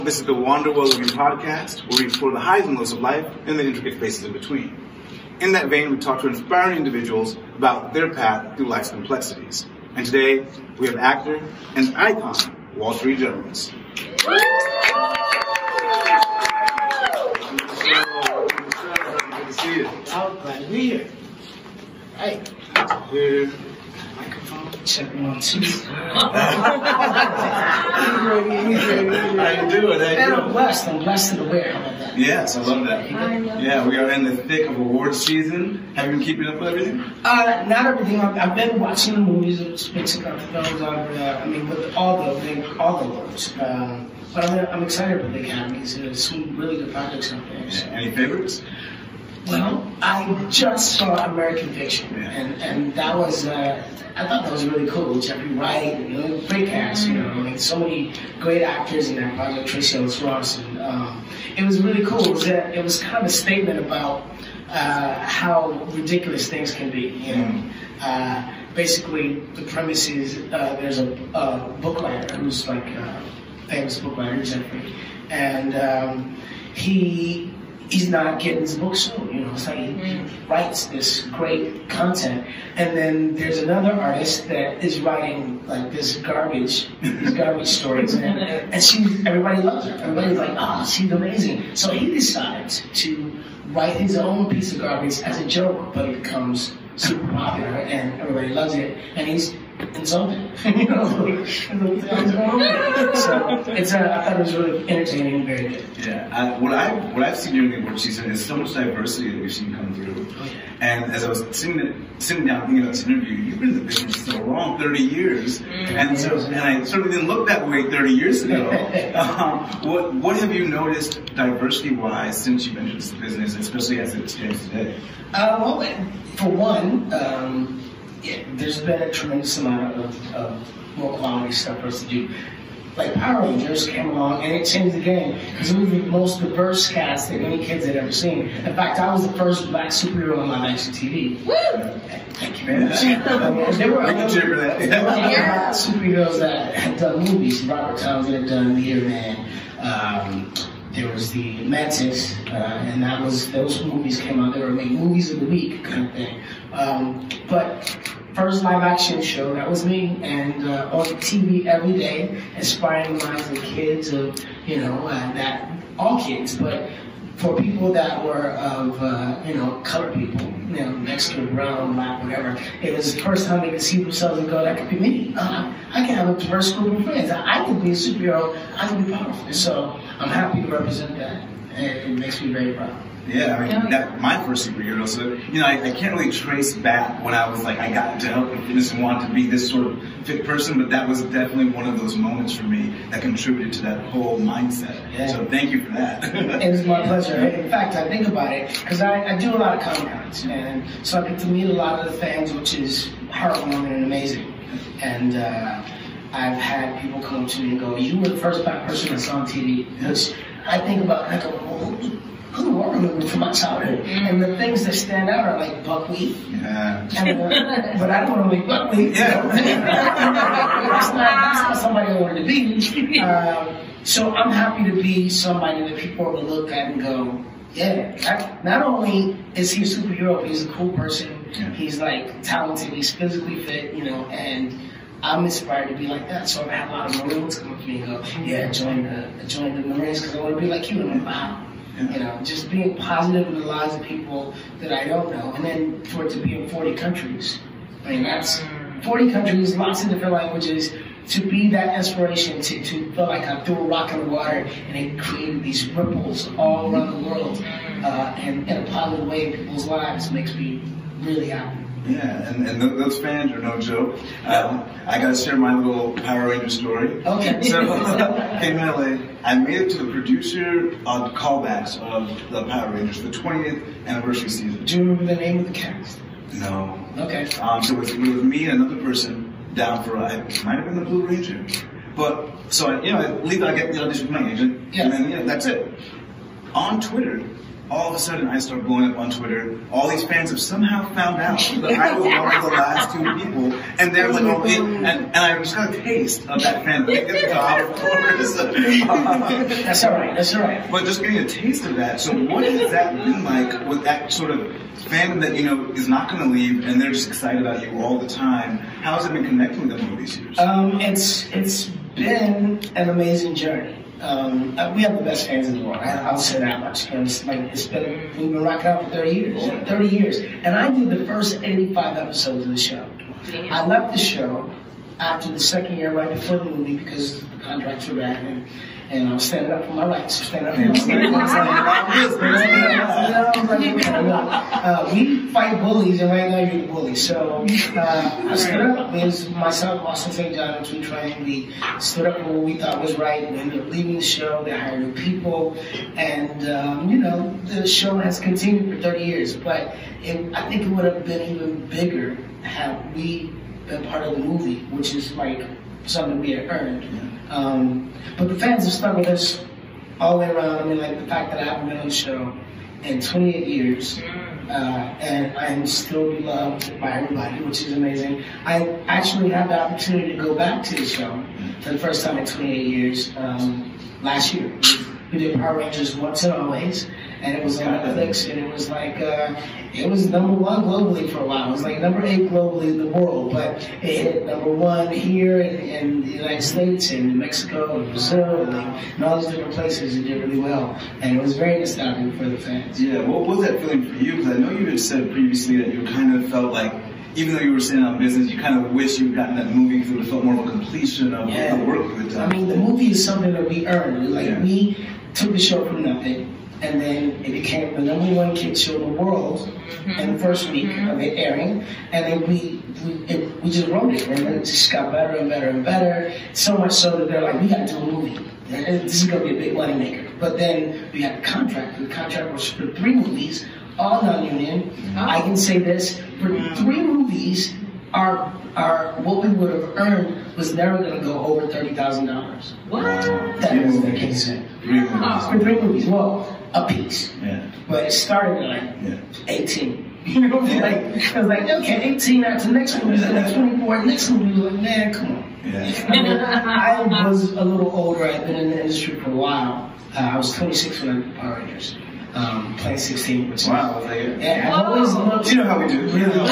This is the Wander Well Living podcast, where we explore the highs and lows of life and the intricate spaces in between. In that vein, we talk to inspiring individuals about their path through life's complexities. And today, we have actor and icon, Wall Street Jones. Good to see you. I'm glad to be here. Hey. Here. Check 1, 2. How you doing? And I'm blessed and aware. How about that? Yes, I love that. Yeah, we are in the thick of awards season. Have you been keeping up with everything? Not everything. I've been watching the movies, picking up the films, with all the awards. But I'm excited for the Academies. There's some really good projects out there. So. Yeah. Any favorites? Well, I just saw American Fiction, and that was, I thought that was really cool. Jeffrey Wright, great cast, so many great actors in that project, Tracee Ellis Ross, and it was really cool. It was kind of a statement about how ridiculous things can be, Basically, the premise is there's a book writer who's like a famous book writer, Jeffrey, and he's not getting his book sold, It's like he writes this great content, and then there's another artist that is writing like these garbage stories, and everybody loves her. Everybody's like, oh, she's amazing. So he decides to write his own piece of garbage as a joke, but it becomes super popular, and everybody loves it, and he's insulted. So I thought it was really entertaining and very good. Yeah, what I've seen during the awards season is so much diversity that we've seen come through. And as I was sitting down thinking about this interview, you've been in the business so long, 30 years, and I certainly didn't look that way 30 years ago. What have you noticed diversity-wise since you've entered this business, especially as it stands today? Well, for one. There's been a tremendous amount of more quality stuff for us to do. Like Power Rangers came along and it changed the game because it was the most diverse cast that any kids had ever seen. In fact, I was the first black superhero on live action TV. Woo! Thank you very much. There were other superheroes that had done movies. Robert Townsend had done Leader Man. There was the Mantis, and those movies came out. They were made movies of the week kind of thing. But first live action show, that was me, and on TV every day, inspiring the minds of kids, that all kids, but for people that were of, colored people, Mexican, brown, black, whatever, it was the first time they could see themselves and go, that could be me. I can have a diverse group of friends. I can be a superhero. I can be powerful. So I'm happy to represent that, and it makes me very proud. Yeah, that's my first superhero, so, I can't really trace back when I was like, I got into health and fitness and wanted to be this sort of fit person, but that was definitely one of those moments for me that contributed to that whole mindset. Yeah. So thank you for that. It was my pleasure. In fact, I think about it, because I do a lot of Comic-Cons, and so I get to meet a lot of the fans, which is heartwarming and amazing. And I've had people come up to me and go, you were the first black person I saw on TV. Which I think about, and I go, who are you from my childhood? And the things that stand out are like buckwheat. Yeah. But I don't want to make buckwheat. Yeah. That's not somebody I wanted to be. So I'm happy to be somebody that people will look at and go, yeah, not only is he a superhero, but he's a cool person. Yeah. He's like talented, he's physically fit, and I'm inspired to be like that. So I've had a lot of Marines come up to me and go, yeah, join the Marines because I want to be like you. And I'm wow. Just being positive in the lives of people that I don't know. And then for it to be in 40 countries. That's 40 countries, lots of different languages. To be that inspiration, to feel like I threw a rock in the water and it created these ripples all around the world and in a positive way in people's lives makes me really happy. Yeah, and those fans are no joke. I got to share my little Power Ranger story. Okay. So, in LA, I made it to the producer callbacks of the Power Rangers, the 20th anniversary season. Do you remember the name of the cast? No. Okay. So it was me and another person down for, it might have been the Blue Ranger. But, so I get the audition with my agent, and then, that's it. On Twitter, all of a sudden I start blowing up on Twitter. All these fans have somehow found out that I was one of the last 2 people, and they're like, oh, and I just got a taste of that fandom. They get the job, of course. That's all right. That's all right. But just getting a taste of that. So what has that been like with that sort of fandom that, you know, is not going to leave, and they're just excited about you all the time? How has it been connecting with them over these years? It's been an amazing journey. We have the best fans in the world. I'll say that much. You know, we've been rocking out for 30 years. 30 years. And I did the first 85 episodes of the show. I left the show after the second year, right before the movie, because the contracts were bad, and I was standing up for my rights. Standing up for we fight bullies, and right now you're the bully. So I stood up. It was myself, Austin St. John, which we trained. We stood up for what we thought was right. We ended up leaving the show. They hired new people, and you know, the show has continued for 30 years. But I think it would have been even bigger had we been part of the movie, which is like something we had earned. But the fans have stuck with us all the way around. I mean, like the fact that I haven't been on the show in 28 years, and I'm still beloved by everybody, which is amazing. I actually had the opportunity to go back to the show for the first time in 28 years last year. We did Power Rangers Once and Always, and it was on Netflix, and it was like, it was #1 globally for a while. It was like #8 globally in the world, but it hit #1 here in the United States and Mexico and Brazil and all these different places. It did really well, and it was very nostalgic for the fans. Yeah, what was that feeling for you? Because I know you had said previously that you kind of felt like, even though you were staying out of business, you kind of wish you had gotten that movie because it felt more of a completion of the work you had done. I mean, the movie is something that we earned. We took the show from nothing, and then it became the #1 kids show in the world in the first week of it airing, and then we just wrote it, and it just got better and better and better, so much so that they're like, we got to do a movie. This is going to be a big money maker. But then we had the contract. The contract was for 3 movies, all non-union. I can say this, for 3 movies, our what we would have earned was never going to go over $30,000. What? That doesn't make any sense. For 3 movies, well, a piece. Yeah. But it started at like 18. You know, like, I was like, okay, 18 after the next movie, and then 24, the next movie, was like, man, come on. I was a little older. I'd been in the industry for a while. I was 26 when I did Power Rangers. Playing 16. Which Wow. Yeah, I've always looked. You know how we do.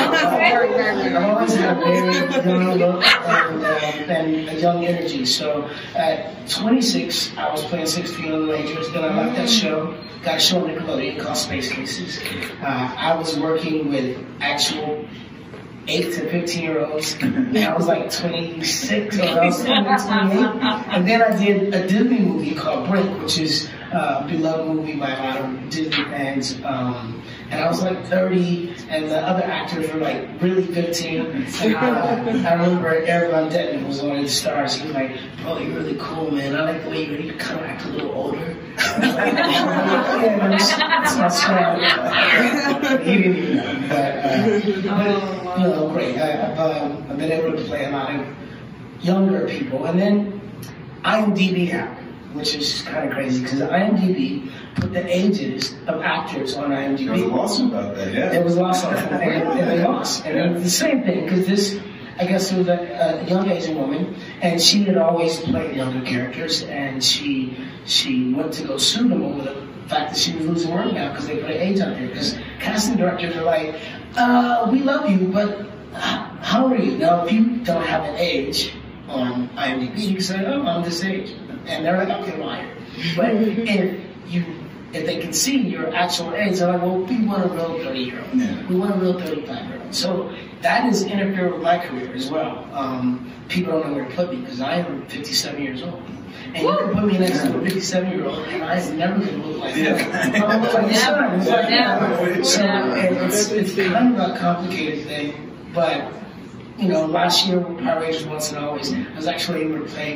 I've always had a very young look and a young energy. So at 26, I was playing 16 on the Rangers. Then I left that show. Got a show on Nickelodeon called Space Cases. I was working with actual 8 to 15-year-olds. And I was like 26, or I was 28. And then I did a Disney movie called Brick, which is a beloved movie by a lot of Disney fans. And I was like 30, and the other actors were like really 15. And I remember Eric Von Detten was one of the stars. He was like, bro, you're really cool, man. I like the way you kind of act a little older. That's my son. He didn't even know. But you know, great. I've been able to play a lot of younger people. And then IMDb happened, which is kind of crazy, because IMDb put the ages of actors on IMDb. There was a lawsuit about that, yeah. There was a lawsuit, and they lost. And it was the same thing, because this, I guess it was a young Asian woman, and she had always played younger characters, and she went to go sue them over the fact that she was losing work now because they put an age on there. Because casting directors are like, we love you, but how old are you? Now, if you don't have an age on IMDb, you can say, oh, I'm this age. And they're like, okay, liar. But if they can see your actual age, they're like, well, we want a real 30-year-old. Yeah. We want a real 35-year-old. So that has interfered with my career as well. People don't know where to put me because I am 57 years old. And you can put me next to a 57-year-old, and I'm never going to look like that. I'm going to look like this son. So it's kind of a complicated thing. But, you know, last year with Power Rangers Once and Always, I was actually able to play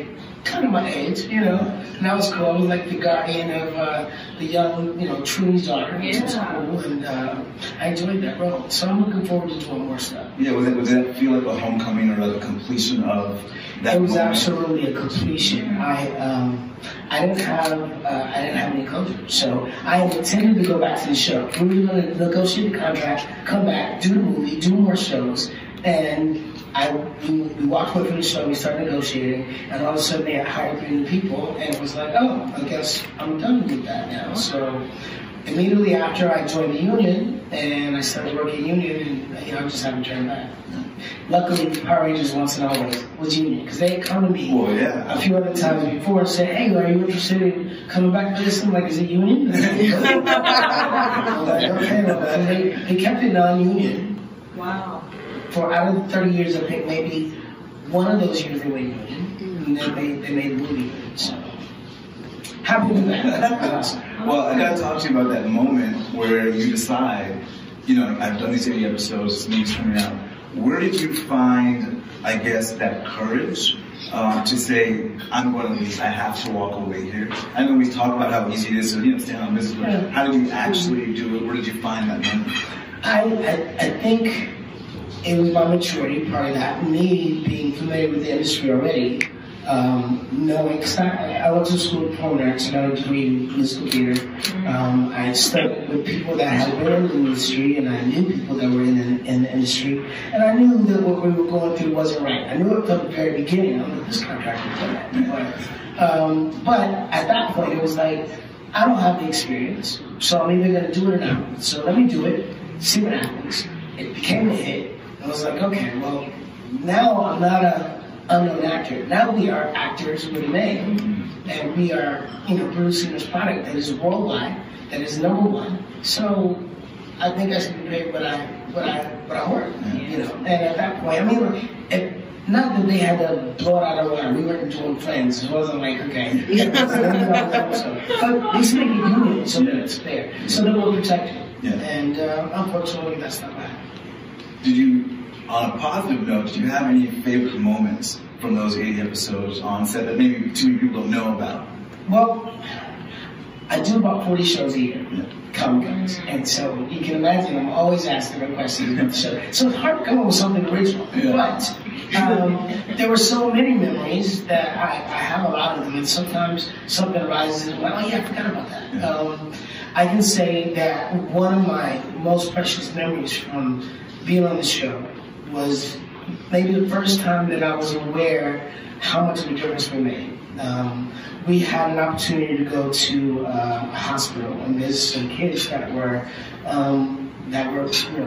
kind of my age, you know, and that was cool. I was like the guardian of the young, you know, Trudy's daughter, which was cool, and I enjoyed that role. So I'm looking forward to doing more stuff. Yeah, was that feel like a homecoming or like a completion of that? It was moment? absolutely a completion. I didn't have any closure, so I intended to go back to the show. We were going to negotiate the contract, come back, do the movie, do more shows, and we walked away from the show, we started negotiating, and all of a sudden they had hired 3 new people, and it was like, oh, I guess I'm done with that now. So immediately after I joined the union, and I started working union, and you know, I just haven't turned back. Luckily, Power Rangers Once and Always was union, because they had come to me a few other times before and said, hey, are you interested in coming back to this? I'm like, is it union? I'm like, okay, well, and they kept it non-union. Wow. For out of the 30 years, I think maybe one of those years they were union, and then they made a movie. So happy with that. That's awesome. Well, I gotta talk to you about that moment where you decide, you know, I've done these 80 episodes, this movie's coming out. Where did you find, I guess, that courage to say, I'm going to leave, I have to walk away here? I know we talk about how easy it is to, you know, stay on business, but how did you actually do it? Where did you find that moment? I think it was my maturity, part of that. Me being familiar with the industry already, knowing, because I went to school of performing arts, and I got a degree in musical theater. I studied with people that had been in the industry, and I knew people that were in the industry, and I knew that what we were going through wasn't right. I knew it from the very beginning. I'm like, this contract is that. But at that point, it was like, I don't have the experience, so I'm either going to do it or not. So let me do it, see what happens. It became a hit. I was like, okay, well, now I'm not an unknown actor. Now we are actors with a name, and we are, you know, producing this product that is worldwide, that is #1. So I think I should be paid what I work, you know. And at that point, I mean, not that they had to blow it out of the water. We weren't doing Friends. It wasn't like, okay. But we speak in union, so that it's fair. So that we're protected. Yeah. And unfortunately, that's not bad. Did you, on a positive note, did you have any favorite moments from those 80 episodes on set that maybe too many people don't know about? Well, I do about 40 shows a year, Comic-Cons, and so you can imagine I'm always asked the question about the show. So it's hard to come up with something original, but there were so many memories that I have a lot of them, and sometimes something arises and I'm like, oh yeah, I forgot about that. I can say that one of my most precious memories from being on the show was maybe the first time that I was aware how much of a difference we made. We had an opportunity to go to a hospital and visit some kids that were you know,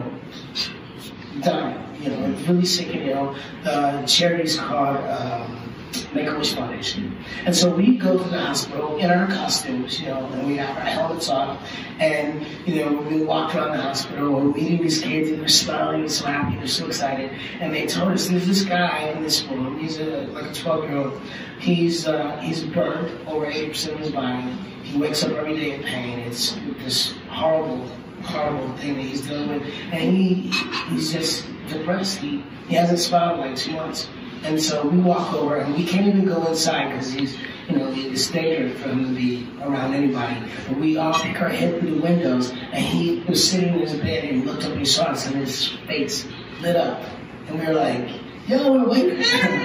dying, you know, really sick and ill. The charity's called Make-A-Wish Foundation. And so we go to the hospital in our costumes, you know, and we have our helmets on, and, you know, we walk around the hospital, we're meeting these kids, and they're smiling and so happy, they're so excited. And they told us, there's this guy in this room, he's like a 12-year-old, he's burned over 80% of his body. He wakes up every day in pain. It's this horrible thing that he's dealing with. And he's just depressed. He hasn't smiled in like 2 months. And so we walk over, and we can't even go inside because he's, you know, it's dangerous for him to be around anybody. But we all pick our head through the windows, and he was sitting in his bed, and he looked up and he saw us, and his face lit up. And we were like, yo, we're waiting.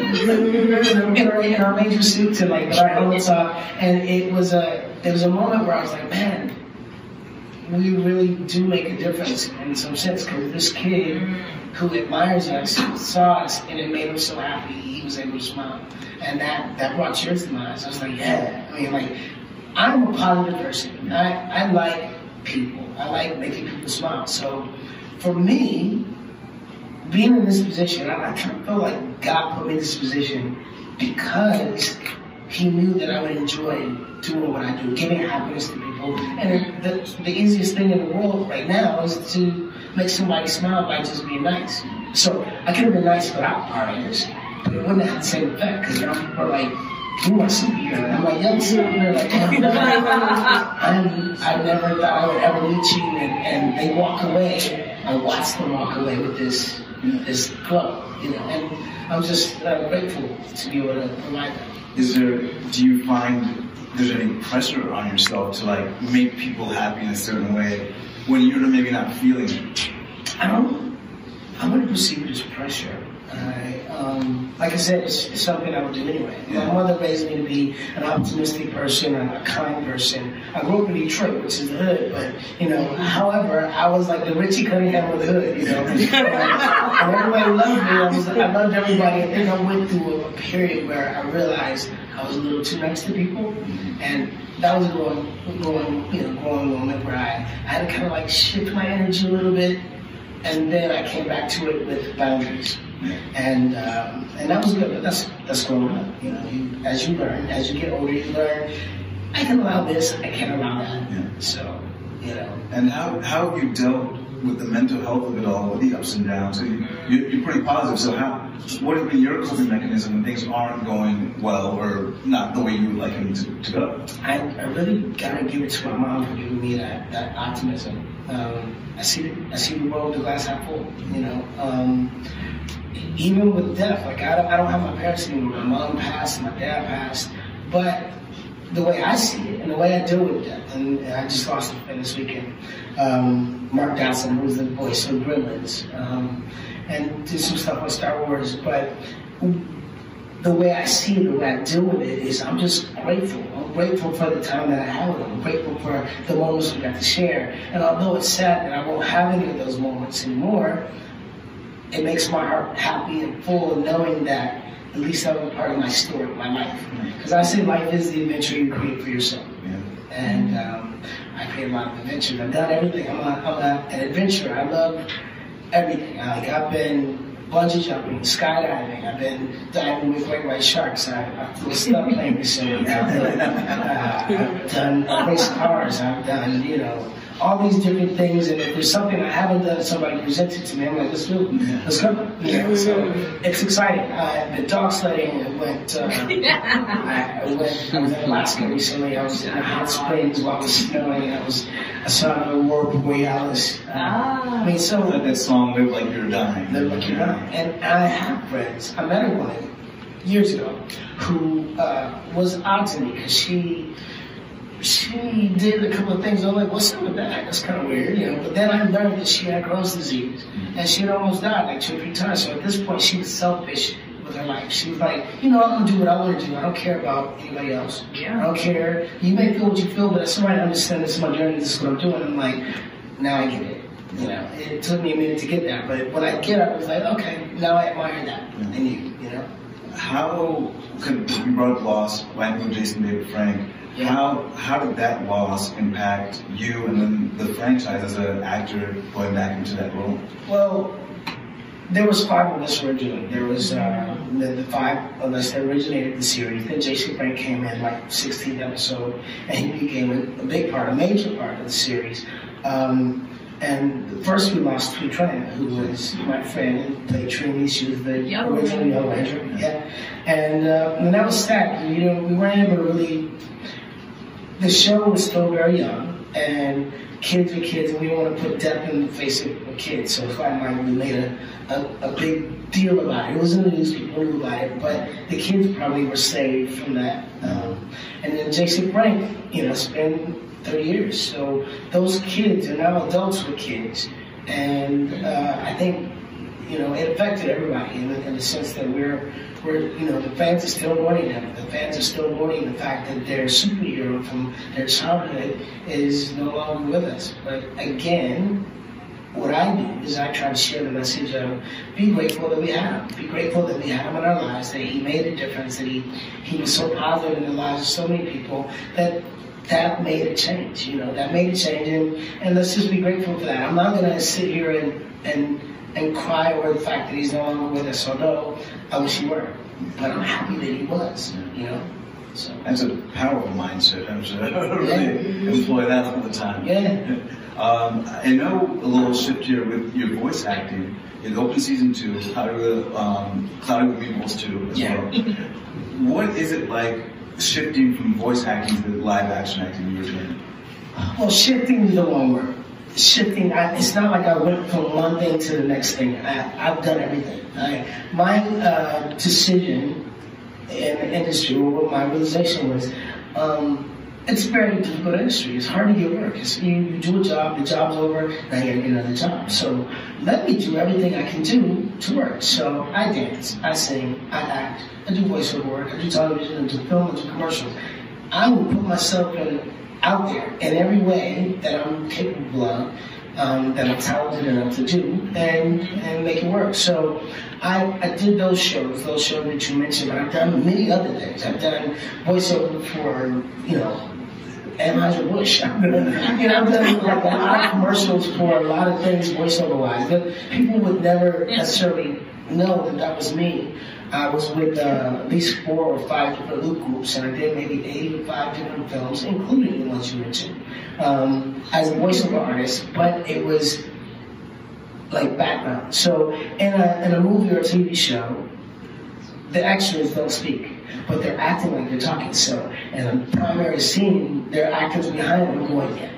in our major suits and like with our helmets off. And there was a moment where I was like, man, we really do make a difference in some sense, because this kid who admires us saw us, and it made him so happy he was able to smile. And that brought tears to my eyes. I was like, yeah. I mean, like, I'm a positive person. I like people. I like making people smile. So for me, being in this position, I kind of feel like God put me in this position because He knew that I would enjoy doing what I do, giving happiness to people. And the easiest thing in the world right now is to make somebody smile by just being nice. So I could have been nice without Power Rangers, but it wouldn't have the same effect, because now people are like, you're my superhero. I'm like, young superhero, like, I never thought I would ever meet you, and they walk away. I watched them walk away with this glow, and I'm just grateful to be able to provide that. Do you find there's any pressure on yourself to like make people happy in a certain way when you're maybe not feeling it? I wouldn't perceive it as pressure. Like I said, it's something I would do anyway. Yeah. My mother raised me to be an optimistic person, a kind person. I grew up in Detroit, which is the hood, but, however, I was like the Richie Cunningham of the hood, and everybody loved me. I loved everybody. I think I went through a period where I realized I was a little too nice to people, and that was a growing moment where I had to kind of like shift my energy a little bit, and then I came back to it with boundaries. And that was good, but that's growing up. As you learn, as you get older, you learn, I can allow this, I can't allow that. Yeah. So, And how have you dealt with the mental health of it all, with the ups and downs? So you're pretty positive, so what has been your coping mechanism when things aren't going well or not the way you would like them to go? I really gotta give it to my mom for giving me that optimism. I see the world with the glass half full, even with death, like I don't have my parents anymore. My mom passed, my dad passed, but the way I see it and the way I deal with death, and I just lost a friend this weekend, Mark Dodson, who's the voice of Gremlins, and did some stuff on Star Wars, but the way I see it, the way I deal with it is I'm just grateful. I'm grateful for the time that I have with them. I'm grateful for the moments we got to share. And although it's sad that I won't have any of those moments anymore, it makes my heart happy and full of knowing that at least that was part of my story, my life. Because I say life is the adventure you create for yourself. Yeah. And I create a lot of adventures. I've done everything. I'm an adventurer. I love everything. I've been bungee jumping, skydiving. I've been diving with great white sharks. I've flew a stunt plane recently. I've done race cars. I've done, all these different things. And if there's something I haven't done, somebody presents it to me, I'm like, let's do it. Let's go. So it's exciting. I've been dog sledding. I was in Alaska recently. I was in the hot springs while it was snowing. I saw the Aurora Borealis. So that song, Live Like You're Dying. Live Like You're Dying. And I have friends. I met a woman years ago who was odd to me because she did a couple of things. I'm like, what's up with that? That's kind of weird, But then I learned that she had Crohn's disease, and she had almost died like 2 or 3 times. So at this point, she was selfish with her life. She was like, I'm gonna do what I want to do. I don't care about anybody else. Yeah. I don't care. You may feel what you feel, but somebody understand this is my journey. This is what I'm doing. I'm like, now I get it. It took me a minute to get that, but when I get it, I was like, okay, now I admire that in you. How could you brought up loss, Michael, Jason, David, Frank? Yeah. How did that loss impact you and then the franchise as an actor going back into that role? Well, there was 5 of us who were doing. There was the 5 of us that originated the series. Then Jason Frank came in like 16th episode, and he became a big part, a major part of the series. And first we lost Tweet Tran, who was my friend and played Trini. She was the original Yellow Ranger. Yeah. And that was sad. We weren't able to really. The show was still very young, and kids were kids, and we didn't want to put death in the face of kids. So it's like we made a big deal about it. It was in the news, people knew about it, but the kids probably were saved from that. And then Jason Frank, it's been 30 years. So those kids are now adults with kids. And I think, it affected everybody in the sense that we're the fans are still mourning them. The fans are still mourning the fact that their superhero from their childhood is no longer with us. But again, what I do is I try to share the message of be grateful that we have him. Be grateful that we have him in our lives, that he made a difference, that he was so positive in the lives of so many people that made a change, that made a change, and let's just be grateful for that. I'm not going to sit here and cry over the fact that he's no longer with us, although I wish he were. But I'm happy that he was, So. That's a powerful mindset. I should really employ that all the time. Yeah. I know a little shift here with your voice acting. In open season 2, Cloudy with Meatballs 2 as well. what is it like shifting from voice acting to live action acting you were doing? Well, shifting is the wrong word. Shifting, it's not like I went from one thing to the next thing. I've done everything. My decision in the industry, or what my realization was, it's a very difficult industry. It's hard to get work. You do a job, the job's over, now you gotta get another job. So let me do everything I can do to work. So I dance, I sing, I act, I do voiceover work, I do television, I do film, I do commercials. I will put myself out there in every way that I'm capable of, that I'm talented enough to do, and make it work. So I did those shows that you mentioned, but I've done many other things. I've done voiceover for, Anheuser-Busch. I've done like a lot of commercials for a lot of things voiceover-wise, but people would never necessarily know that was me. I was with at least 4 or 5 different loop groups, and I did maybe 85 different films, including the ones you mentioned, as a voiceover artist, but it was like background. So in a movie or a TV show, the extras don't speak, but they're acting like they're talking. So in a primary scene, there are actors behind them going, yeah.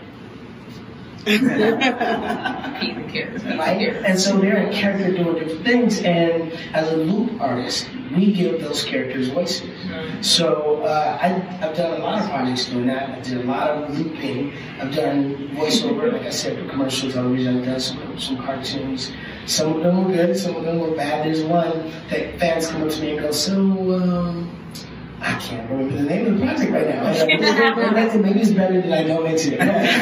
Right? And so they're a character doing different things, and as a loop artist, we give those characters voices. So I've done a lot of projects doing that. I did a lot of looping. I've done voiceover, like I said, for commercial television. I've done some cartoons. Some of them were good, some of them were bad. There's one that fans come up to me and go, so, I can't remember the name of the project right now. Maybe it's better that I don't mention it.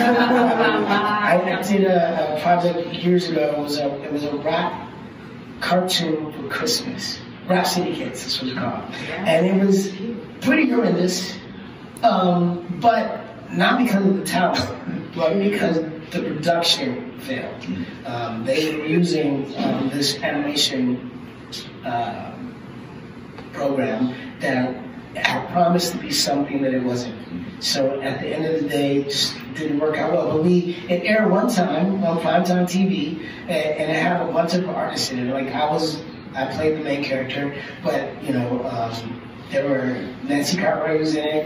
I did a project years ago. It was a rap cartoon for Christmas. Rap City Kids, that's what it's called. And it was pretty horrendous, but not because of the talent, but because the production failed. They were using this animation program that had promised to be something that it wasn't. So at the end of the day, it just didn't work out well. But it aired one time on primetime TV, and it had a bunch of artists in it. Like I played the main character, but there were Nancy Cartwright was in it,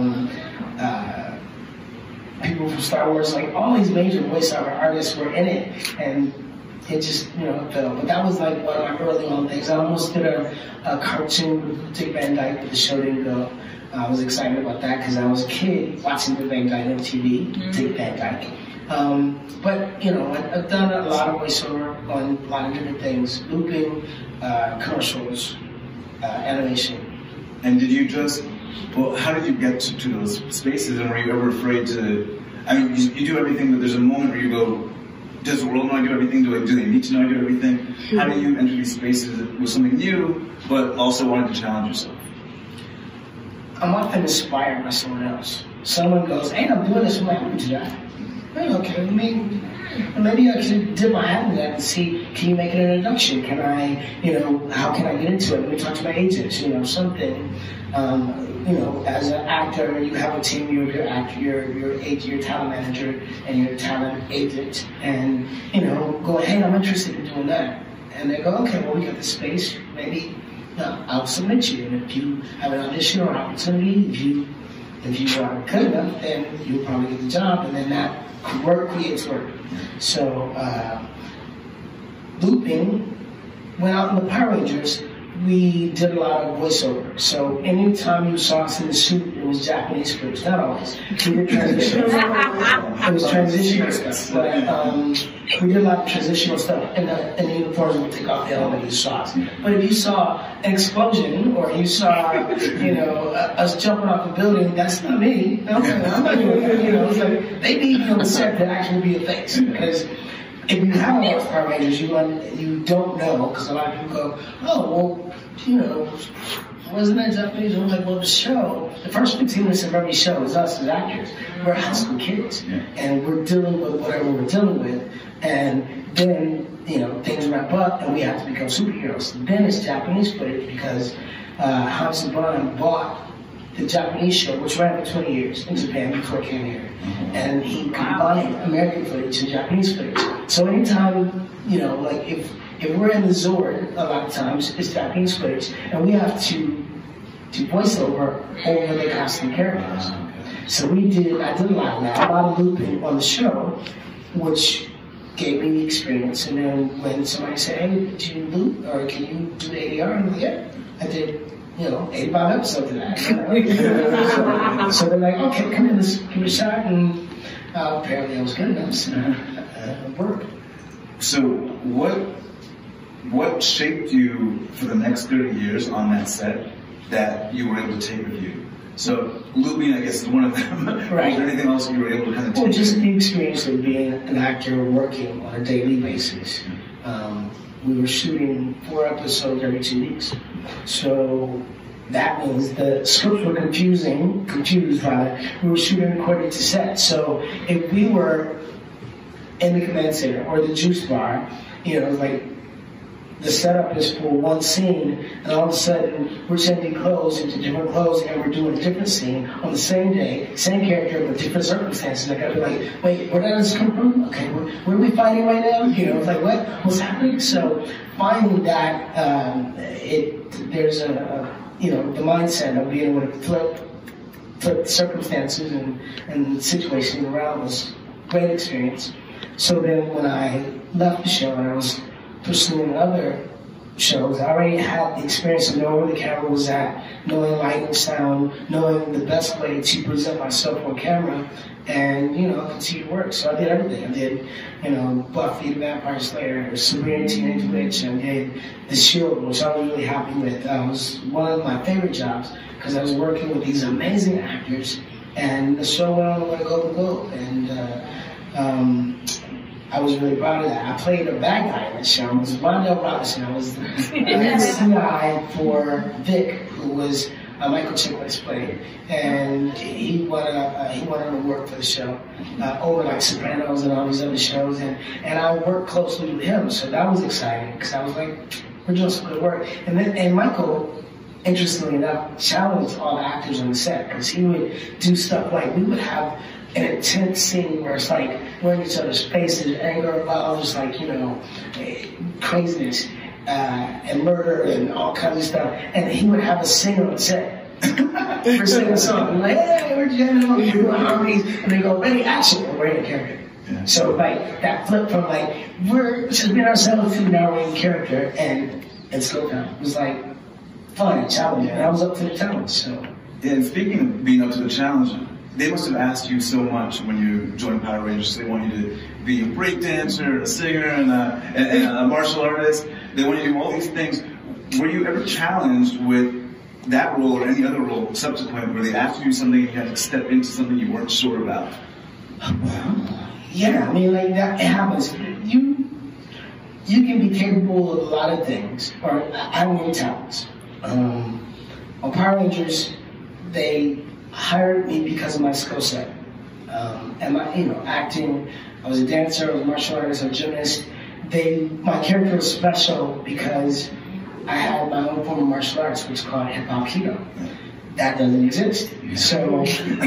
people from Star Wars, like all these major voiceover artists were in it, and it just, failed. But that was like one of my early on things. I almost did a cartoon with Dick Van Dyke, but the show didn't go. I was excited about that because I was a kid watching Dick Van Dyke on TV, Dick Van Dyke. But, I've done a lot of voiceover on a lot of different things, looping, commercials, animation. And did you how did you get to those spaces, and were you ever afraid to, you do everything, but there's a moment where you go, does the world know I do everything? Do they need to know I do everything? How do you enter these spaces with something new, but also wanting to challenge yourself? I'm often inspired by someone else. Someone goes, hey, I'm doing this, I'm like, who did that? Hey, okay, maybe I should dip my hat in that and see, can you make an introduction? Can I, how can I get into it? Let me talk to my agents, something. As an actor, you have a team, you have your actor, your agent, your talent manager, and your talent agent, and, go, hey, I'm interested in doing that. And they go, okay, well, we got the space, maybe I'll submit you. And if you have an audition or opportunity, if you are good enough, then you'll probably get the job, and then that work creates work. So, looping, when out in the Power Rangers, we did a lot of voiceover. So anytime you saw us in the suit, it was Japanese scripts, not always. We did transitional it was transitional stuff. But we did a lot of transitional stuff. In the uniforms, we take off the helmet, you saw us. But if you saw an explosion, or you saw, us jumping off a building, that's not me. I'm not doing it. It's like, they need me on the set to actually be a face. Because if you have a lot of Power Rangers, you don't know, because a lot of people go, oh, well, wasn't that Japanese? I was like, well, the show, the first 15 minutes of every show is us as actors. We're high school kids, and we're dealing with whatever we're dealing with, and then, things wrap up, and we have to become superheroes. Then it's Japanese footage, because Hans Saban bought the Japanese show, which ran for 20 years in Japan before it came here. And he combined American footage and Japanese footage. So anytime, if we're in the Zord, a lot of times, it's Japanese footage, and we have to do voiceover over the costume characters. So I did a lot of that, a lot of looping on the show, which gave me the experience. And then when somebody said, hey, do you loop, or can you do the ADR? I'm like, yeah, I did, 85 episodes of that. So they're like, okay, come in, let's give it a shot. And apparently I was good enough, so it worked. So what shaped you for the next 30 years on that set that you were able to take with you? So looping, I guess, is one of them. Right. Was there anything else you were able to kind of take? Well, just the experience of being an actor working on a daily basis. We were shooting 4 episodes every 2 weeks. So that means the scripts were confused rather. We were shooting according to set. So if we were in the command center or the juice bar, like the setup is for one scene, and all of a sudden we're changing clothes into different clothes, and we're doing a different scene on the same day, same character, but different circumstances. Like I'd be like, wait, where did this come from? Okay, where are we fighting right now? It's like, what's happening? So finding that, there's the mindset of being able to flip circumstances and situations around was a great experience. So then when I left the show and I was pursuing other shows, I already had the experience of knowing where the camera was at, knowing lighting, sound, knowing the best way to present myself on camera, and continue to work. So I did everything. I did, Buffy the Vampire Slayer, Sabrina Teenage Witch, I did The Shield, which I was really happy with. It was one of my favorite jobs because I was working with these amazing actors, and the show went on to win a Golden Globe, and I was really proud of that. I played a bad guy in that show. It was Rondell Robinson. I was the CI for Vic, who was Michael Chiklis played, and he wanted to work for the show over like Sopranos and all these other shows, and I worked closely with him, so that was exciting because I was like, we're doing some good work. And Michael, interestingly enough, challenged all the actors on the set because he would do stuff like we would have an intense scene where it's like we're in each other's faces, anger, love, just like, craziness, and murder and all kinds of stuff. And he would have a singer on set for singing a song. Like, hey, we're jamming, we're doing harmonies. And they go, ready, action, and we're in character. Yeah. So like that flip from like, we're just being ourselves to now we're in character and slow down. It was like fun and challenging. And I was up to the challenge, so. Yeah, and speaking of being up to the challenge, they must have asked you so much when you joined Power Rangers. They want you to be a breakdancer, a singer, and a martial artist. They want you to do all these things. Were you ever challenged with that role or any other role subsequent where they asked you to do something and you had to step into something you weren't sure about? Yeah, I mean, like that, it happens. You can be capable of a lot of things, or having talents. On Power Rangers, they hired me because of my skill set. And my, acting, I was a dancer, I was a martial artist, I was a gymnast. My character was special because I had my own form of martial arts, which is called hip hop keto. That doesn't exist. So,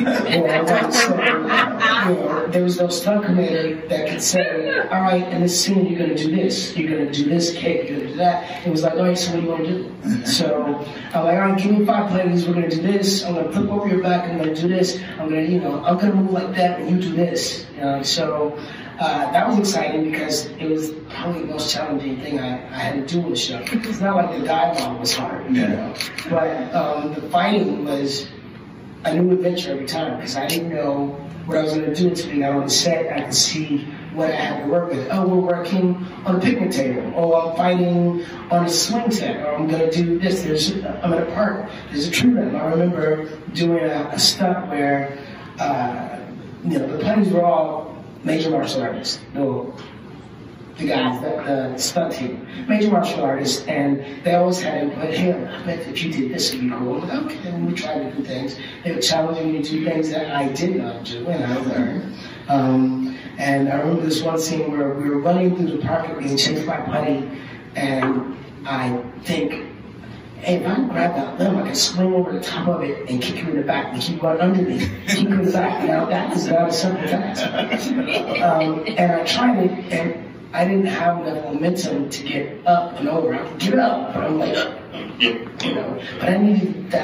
there was no stunt coordinator that could say, all right, in this scene, you're going to do this. You're going to do this kick, you're going to do that. It was like, all right, so what do you want to do? So, I'm like, all right, give me 5 plays, we're going to do this. I'm going to flip over your back, I'm going to do this. I'm going to move like that, and you do this. So, that was exciting because it was probably the most challenging thing I had to do in the show. It's not like the dialogue was hard, but the fighting was a new adventure every time because I didn't know what I was going to do until we got on the set. I could see what I had to work with. Oh, we're working on a picnic table. Oh, I'm fighting on a swing set. Or I'm going to do this. I'm at a park. There's a tree limb. I remember doing a stunt where, the players were all major martial artists. The guys, the stunt team, major martial artists, and they always had input. Hey, I bet if you did this, it'd be cool. Like, okay, and we tried to do things. They were challenging me to do things that I did not do, and I learned. And I remember this one scene where we were running through the park and being chased by Putty, and I think, hey, if I grab that limb, I can swing over the top of it and kick you in the back, and keep right under me, kick you in the back. Now that is not a simple task. And I tried it, and I didn't have enough momentum to get up and over. I could get up, but I'm like, but I needed that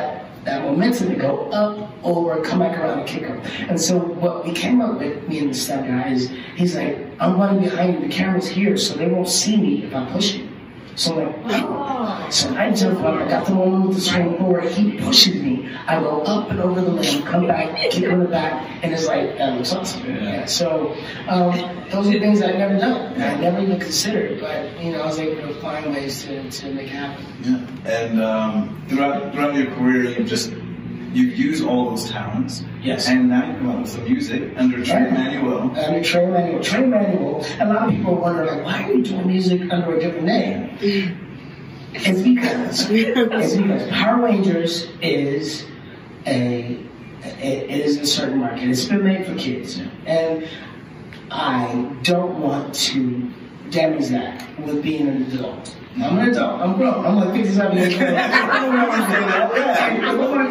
that momentum to go up, over, come back around and kick him. And so what we came up with, me and the stunt guy, is he's like, I'm running behind you, the camera's here, so they won't see me if I push it. So I'm like, oh. So I jump up, I got the one with the swing forward, he pushes me. I go up and over the limb, come back, kick him in the back, and it's like, that looks awesome. Yeah. So those are things I'd never done. I never even considered, but I was able to find ways to make it happen. Yeah. And throughout your career, you've used all those talents. Yes. And now you come out with some music under Trey Emanuel. Under Trey Emanuel. Trey Emanuel, a lot of people wonder, like, why are you doing music under a different name? It's because Power Rangers is it is a certain market. It's been made for kids. And I don't want to damage that with being an adult. I'm an adult. I'm grown. I'm like 57 years old. I don't know what I'm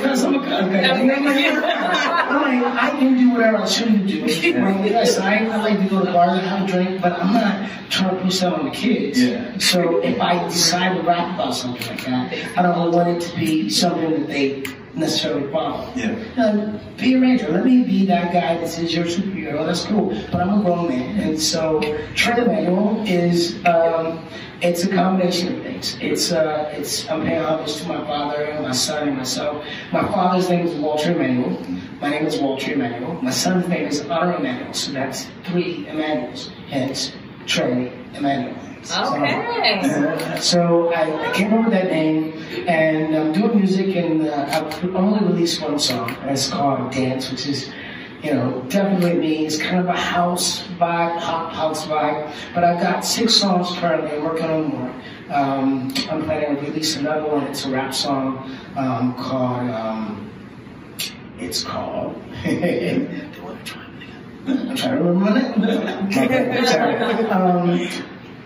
like, I can do whatever I shouldn't do. Yes, I like to go to bars and have a drink, but I'm not trying to push that on the kids. Yeah. So if I decide to rap about something like that, I don't want it to be something that they necessarily follow. Yeah. Be a ranger. Let me be that guy that says you're a superhero. That's cool. But I'm a grown man. And so Trey Emanuel is it's a combination of things. I'm paying homage to my father and my son and myself. My father's name is Walter Emanuel. My name is Walter Emanuel. My son's name is Honor Emanuel. So that's 3 Emanuels. Hence Trey Emanuel. Okay. So I came up with that name, and I'm doing music, and I've only released one song, and it's called Dance, which is, definitely me. It's kind of a house vibe, house vibe. But I've got 6 songs currently. I'm working on more. I'm planning to release another one. It's a rap song called. It's called. I'm trying to remember it. Sorry.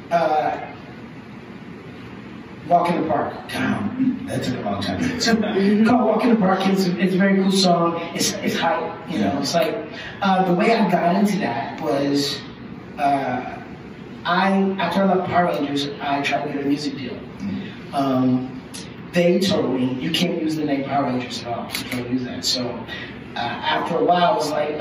Walk in the Park. Damn, that took a long time. So, called Walk in the Park. It's a very cool song. It's hype, It's like the way I got into that was after I left Power Rangers, I tried to get a music deal. They told me you can't use the name Power Rangers at all. You can't use that. So after a while, I was like,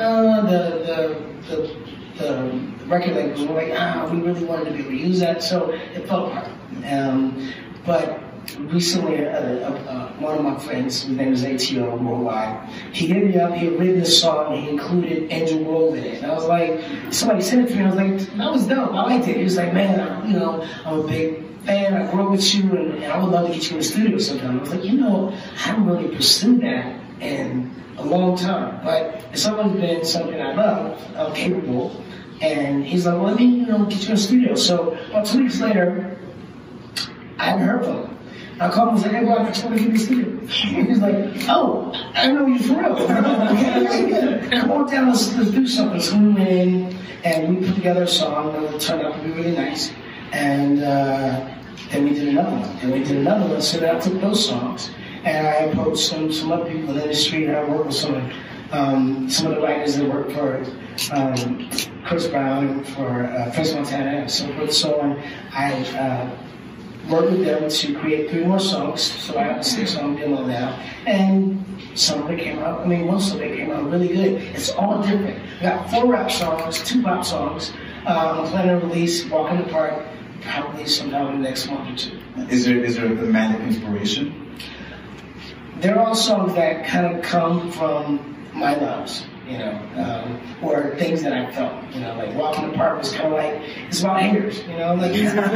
the record labels were like, we really wanted to be able to use that, so it fell apart. But recently, one of my friends, his name is ATO Worldwide, he hit me up, he had written a song, and he included Angel Grove in it. And I was like, somebody sent it to me, I was like, that was dope, I liked it. He was like, man, I'm a big fan, I grew up with you, and I would love to get you in the studio sometime. I was like, I haven't really pursued that in a long time, but it's always been something I love, I'm capable. And he's like, well, let me, get you in the studio. So about 2 weeks later, I hadn't heard from him. I called him and was like, hey, bro, I just want to get in the studio. And he's like, oh, I know you for real. Come on down, let's do something. So we went in and we put together a song that turned out to be really nice. And then we did another one. So then I took those songs and I approached some other people in the industry, and I worked with some of the writers that work for Chris Brown, for French Montana, and so forth. So I worked with them to create 3 more songs. So I have a 6-song demo now, and some of it came out. Most of it came out really good. It's all different. We got 4 rap songs, 2 pop songs. I'm planning to release Walk in the Park probably sometime in the next month or 2. Is there a thematic inspiration? They're all songs that kind of come from my loves, or things that I felt, like Walk in the Park was kind of like, it's about haters, they want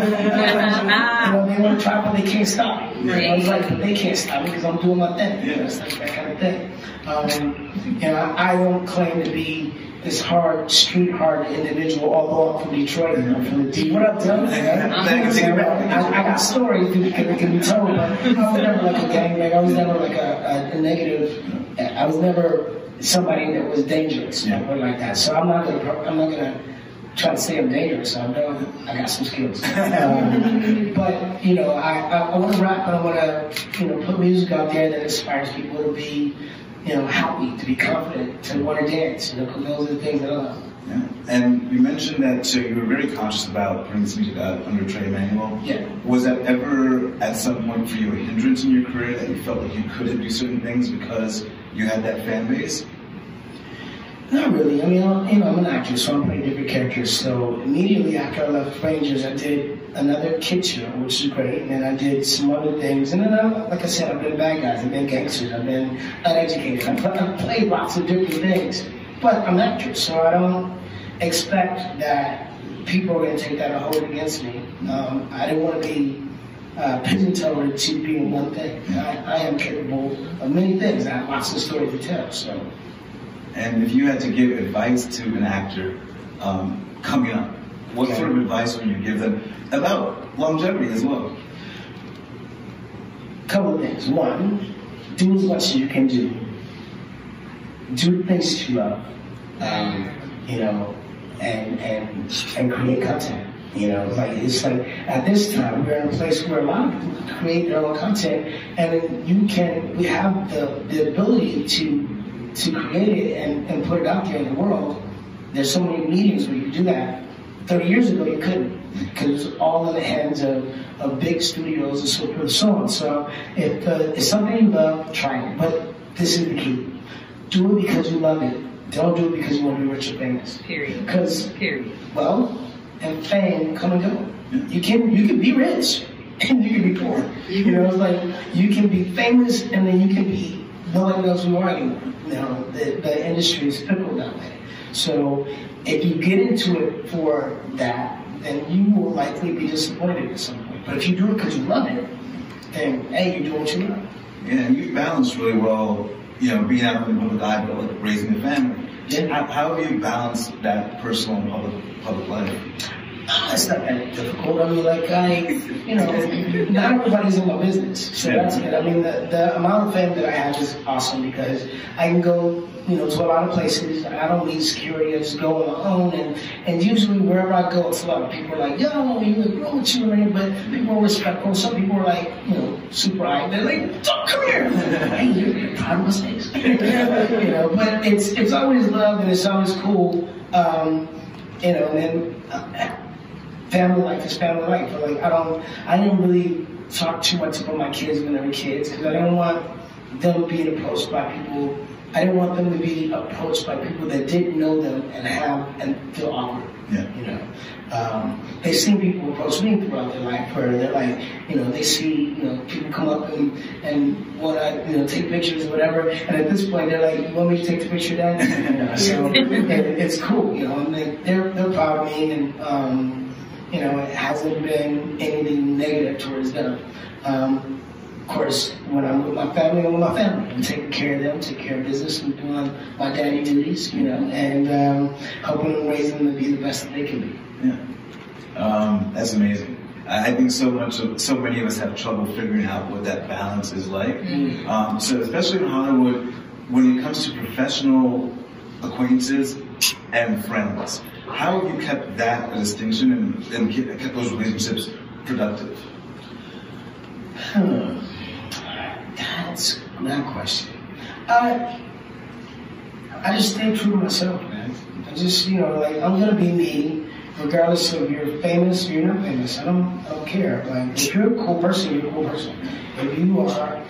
to try but they can't stop me. I was like, but they can't stop me because I'm doing my thing. It's like that kind of thing. I don't claim to be this street hard individual, although I'm from Detroit, I'm from the D. What up, Tim? I got stories that can be told, but I was never like a gangbang. I was never like a negative. I was never somebody that was dangerous, or like that. So I'm not gonna try to say I'm dangerous. I got some skills. But I want to rap, and I want to put music out there that inspires people to be happy, to be confident, to want to dance, because those are the things that I love. Yeah. And you mentioned that so you were very conscious about putting this music out under Trey Emanuel. Yeah. Was that ever at some point for you a hindrance in your career that you felt like you couldn't do certain things because you had that fan base? Not really. I mean, I'm an actor, so I'm playing different characters. So immediately after I left Rangers, I did another kid show, which is great, and then I did some other things. And then, like I said, I've been bad guys, I've been gangsters, I've been uneducated. I've played lots of different things, but I'm an actor, so I don't expect that people are going to take that or hold it against me. I didn't want to be pigeon-toed to being one thing. I am capable of many things. I have lots of stories to tell. So. And if you had to give advice to an actor coming up, what sort of advice would you give them about longevity as well? Couple of things. One, do as much as you can do. Do the things that you love. You know, and create content. You know, it's like at this time we're in a place where a lot of people create their own content, and we have the ability to create it and put it out there in the world. There's so many mediums where you do that. 30 years ago you couldn't, because it was all in the hands of big studios and so forth and so on. So if it's something you love, try it. But this is the key. Do it because you love it. Don't do it because you want to be rich or famous. Period. Period. Well, and fame come and go. You can be rich and you can be poor. You know, it's like you can be famous and then you can be no one knows who you are anymore. You know, the industry is fickle that way. So if you get into it for that, then you will likely be disappointed at some point. But if you do it because you love it, then hey, you're doing what you love. Yeah, you balance really well, you know, being out in the public eye, but like raising a family. Yeah. How have you balanced that personal and public life? It's not that difficult. I mean, like not everybody's in my business, so that's it. I mean, the amount of fame that I have is awesome because I can go, to a lot of places. I don't need security. I just go on my own, and usually wherever I go, it's a lot of people are like, yo, you look wrong with you, right? But people are respectful. Some people are like, super high. They're like, come here. Hey, you're proud of mistakes. But it's always love and it's always cool. And then. Family life is family life. Like I didn't really talk too much about my kids when they were kids because I didn't want them being approached by people. I didn't want them to be approached by people that didn't know them and feel awkward. Yeah. They've seen people approach me throughout their life where they're like, they see, people come up and want to, take pictures or whatever. And at this point, they're like, you want me to take the picture, Dad? So it's cool, and they're proud of me and. It hasn't been anything negative towards them. Of course, when I'm with my family, I'm with my family. I'm taking care of them, taking care of business, and doing my daddy duties, and helping them raise them to be the best that they can be. Yeah. That's amazing. I think so many of us have trouble figuring out what that balance is like. Mm-hmm. So especially in Hollywood, when it comes to professional acquaintances and friends, how have you kept that a distinction and kept those relationships productive? That's a good question. I just stay true to myself, man. I just, I'm gonna be me, regardless of you're famous or you're not famous. I don't care. Like, if you're a cool person, you're a cool person. If you are,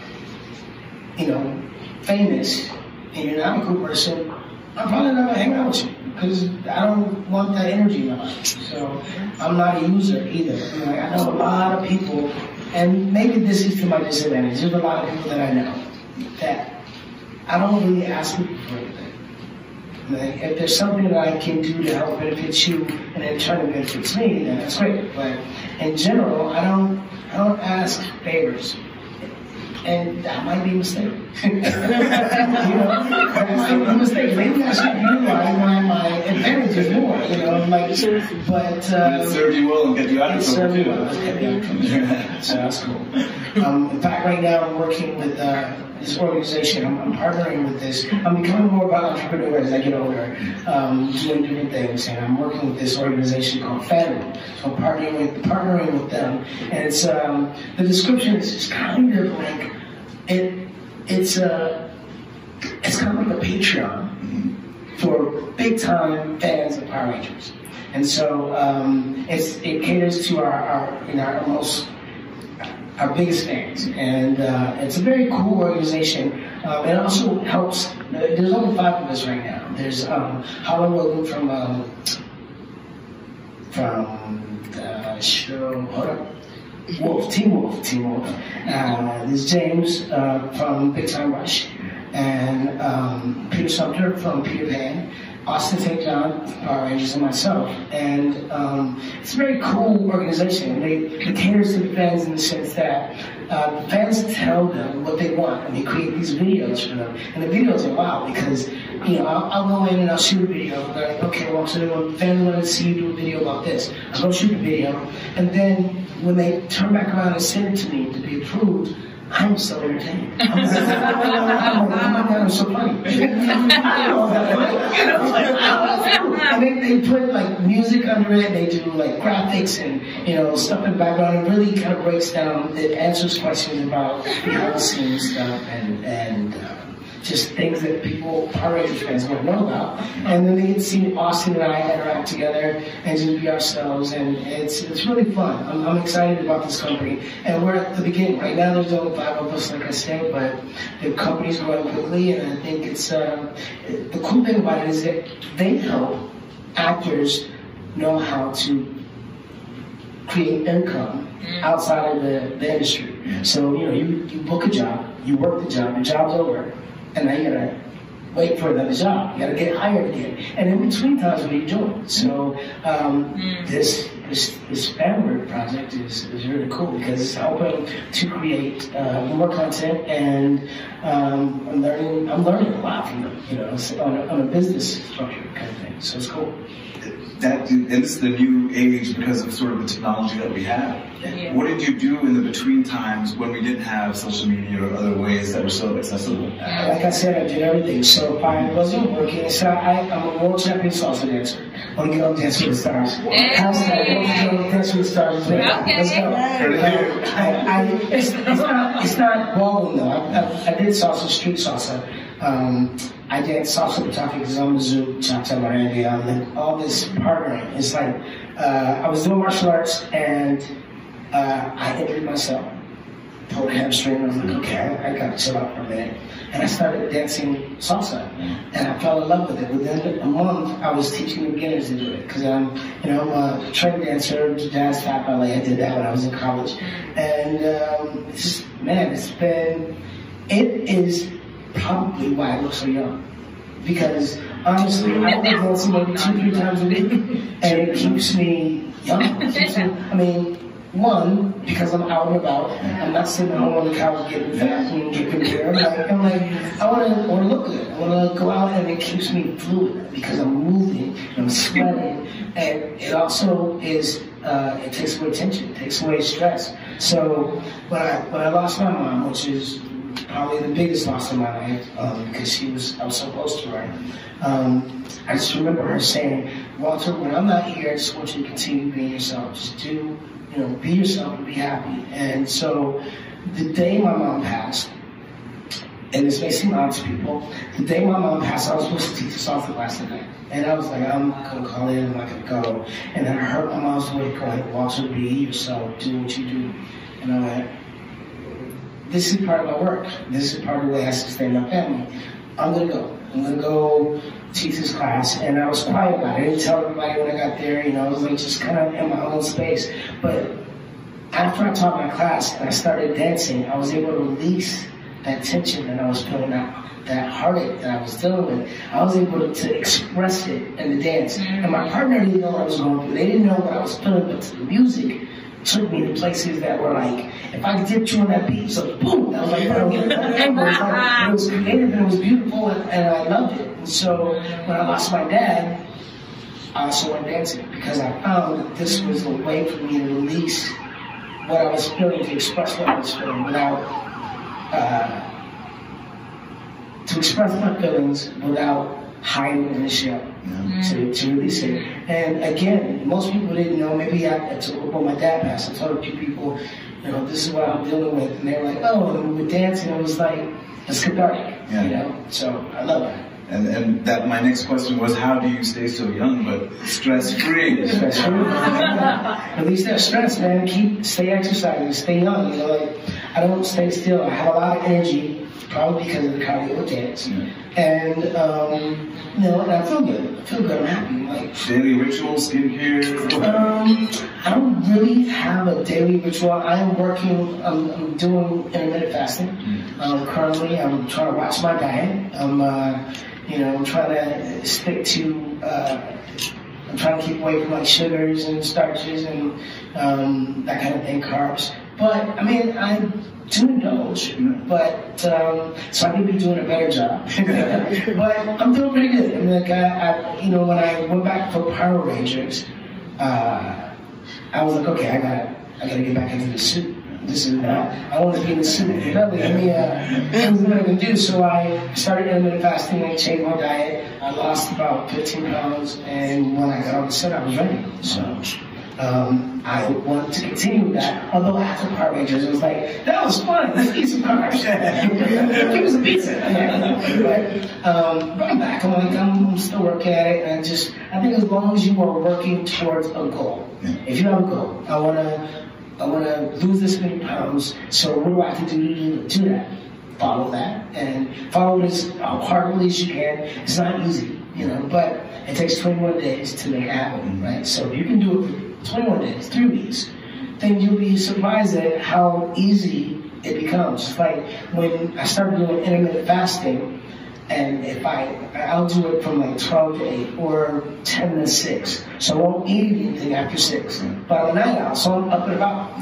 famous and you're not a cool person, I'm probably not gonna hang out with you because I don't want that energy in my life. So I'm not a user either. I know a lot of people, and maybe this is to my disadvantage. There's a lot of people that I know that I don't really ask people for anything. If there's something that I can do to help benefit you and in turn it benefits me, then that's great. But in general, I don't ask favors. And that might be a mistake. That might be a mistake. Maybe I should utilize my advantages more, but... it served you well and get you out of trouble, too. So that's cool. In fact, right now I'm working with this organization. I'm partnering with this. I'm becoming more of an entrepreneur as I get older, doing different things. And I'm working with this organization called Federal. So I'm partnering with them. And it's the description is just kind of like it's kind of like a Patreon for big-time fans of Power Rangers. And so it caters to our biggest fans, and it's a very cool organization. It also helps. There's only 5 of us right now. There's Holland Logan from the show. Hold up. Team Wolf. There's James from Big Time Rush, and Peter Sumter from Peter Pan, Austin St. John, Power Rangers, and myself. And it's a very cool organization. It caters to the fans in the sense that the fans tell them what they want, and they create these videos for them. And the videos are wild because, I'll go in and I'll shoot a video. Like, okay, well, so the fans want to see you do a video about this. I'll go shoot the video, and then when they turn back around and send it to me to be approved, I'm so entertained. I'm like, oh my God, I'm so funny. And they put like music under it, they do like graphics and stuff in the background. It really kind of breaks down, it answers questions about behind the scenes stuff and just things that Power Rangers fans want to know about. And then they get to see Austin and I interact together and just be ourselves, and it's really fun. I'm excited about this company, and we're at the beginning. Right now there's only 5 of us, like I said, but the company's growing quickly, and I think it's the cool thing about it is that they help actors know how to create income outside of the industry. So you book a job, you work the job, the job's over, and now you gotta wait for another job. You gotta get hired again. And in between times, what are you doing? So this Fanword project is really cool because it's helping to create more content, and I'm learning a lot from them. On a business structure kind of thing. So it's cool. And this is the new age because of sort of the technology that we have. Yeah. What did you do in the between times when we didn't have social media or other ways that were so accessible? Like I said, I did everything. So if I wasn't working, so I'm a world champion salsa dancer. I want to get on Dance with the Stars. Dance with the Stars. Okay. Let's go. It's not ballroom though. I did salsa, street salsa. I did salsa batafi, Zoom, cha-cha, marandia, and all this partnering. It's like, I was doing martial arts and I injured myself, pulled a hamstring, and I was like, okay, I gotta chill out for a minute. And I started dancing salsa, and I fell in love with it. Within a month, I was teaching the beginners to do it, because I'm a trained dancer, jazz, fat ballet. I did that when I was in college. And it is probably why I look so young. Because honestly, I only dance maybe 2-3 times a week, and it keeps me young. One, because I'm out and about. I'm not sitting home on the couch getting fat and getting beer. I'm like, I want to look good. I want to go out, and it keeps me fluid because I'm moving, I'm sweating, and it also is. It takes away tension, it takes away stress. So when I lost my mom, which is probably the biggest loss in my life, because I was so close to her. I just remember her saying, Walter, when I'm not here, I just want you to continue being yourself. Just be yourself and be happy. And so the day my mom passed, and this may seem odd to people, the day my mom passed, I was supposed to teach a salsa class that night. And I was like, I'm not going to call in, I'm not going to go. And then I heard my mom's voice going, Walter, be yourself, do what you do. And I'm like, this is part of my work. This is part of the way I sustain my family. I'm going to go. I'm going to go teach this class. And I was quiet about it. I didn't tell everybody when I got there. I was like just kind of in my own space. But after I taught my class and I started dancing, I was able to release that tension that I was feeling, that heartache that I was dealing with. I was able to express it in the dance. And my partner didn't know what I was going through. They didn't know what I was feeling, but the music took me to places that were like, if I dipped you on that beat, so boom, that was like, it was creative and it was beautiful, and I loved it. And so when I lost my dad, I also went dancing because I found that this was a way for me to release what I was feeling, to express what I was feeling to express my feelings without hiding in the shell. To release it. And again, most people didn't know. Maybe when my dad passed, I told a few people, this is what I'm dealing with. And they were like, oh, and with dancing, it was like, it's cathartic. So I love that. And that my next question was, how do you stay so young but stress-free? Stress-free. At least that stress, man. Stay exercising, stay young. You know, like I don't stay still. I have a lot of energy, probably because of the cardio dance. Yeah. And you know, and I feel good. I feel good. I'm happy. Like daily ritual, skincare. I don't really have a daily ritual. I'm working. I'm doing intermittent fasting. Currently, I'm trying to watch my diet. I'm trying to stick to. I'm trying to keep away from like sugars and starches and that kind of thing, carbs. But I mean, I do indulge, but so I could be doing a better job. But I'm doing pretty good. I mean, like when I went back for Power Rangers, I was like, okay, I gotta get back into the suit. This is I want to be in the suit. Things what I can do. So I started intermittent fasting. I changed my diet. I lost about 15 pounds, and when I got on the set, I was ready. So I want to continue with that. Although after Power Rangers, it was like, that was fun. Let's eat some carbs. Give us a pizza. But I'm back. I'm still working at it, and I think as long as you are working towards a goal. If you have a goal, I want to lose this many pounds, so what do I have to do to do that? Follow that, and follow it as hardly as you can. It's not easy, but it takes 21 days to make it happen, right? So if you can do it for 21 days, 3 weeks, then you'll be surprised at how easy it becomes. It's like when I started doing intermittent fasting, and if I'll do it from like 12 to 8 or 10 to 6. So I won't eat anything after 6. But I'm a night owl, so I'm up and about.